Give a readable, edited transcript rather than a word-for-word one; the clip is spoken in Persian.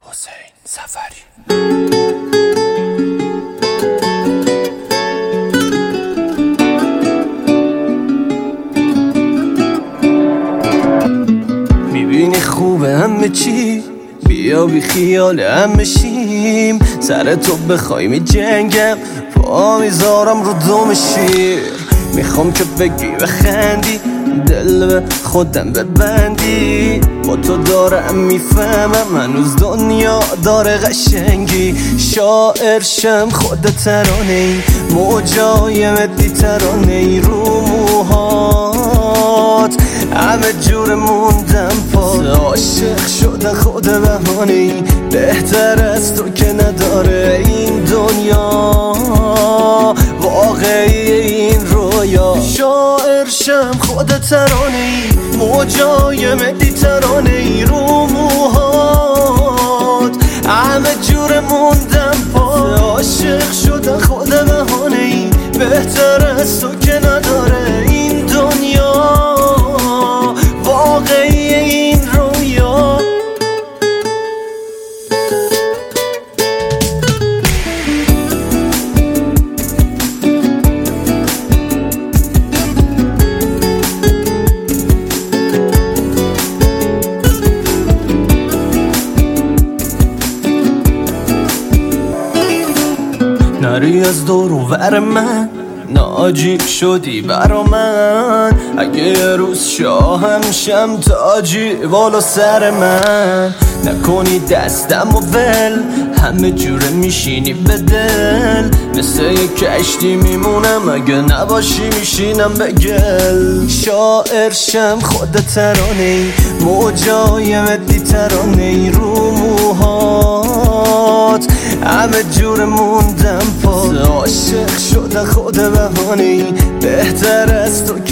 حسین سفری. میبینی خوبه همه چی، بیا بی خیال هم بشیم، سر تو بخوای می جنگم، پا میذارم رو دم شیر. میخوام که بگی بخندی، دل به خودم ببندی، با تو دارم میفهمم هنوز دنیا داره قشنگی. شاعر شم خودت ترانه ای، موجای مدی ترانه ای، رو موهات همه جور موندم پاس. عاشق شدن خود بهانه ای، بهتر از تو که نداره این دنیا، واقعی این رویا. شاعر شم خودت ترانه ای، موجای مدی ترانه ای، رو موهات همه جور موندم پاس. عاشق شدن خود بهانه ای، بهتر از تو که نداره این دنیا، واقعی این رویا. نری از دور و ور من، ناجی شدی برا من، اگه یه روز شاهم شم تاجی بالا سر من. نکنی دستم و ول، همه جوره میشینی به دل، مثل یه کشتی میمونم، اگه نباشی میشینم به گل. شاعر شم خودت ترانه ای، موجای مدی ترانه ای، رو موهات همه جور موندم پاس. عاشق شدن خود بهانه ای، بهتر از تو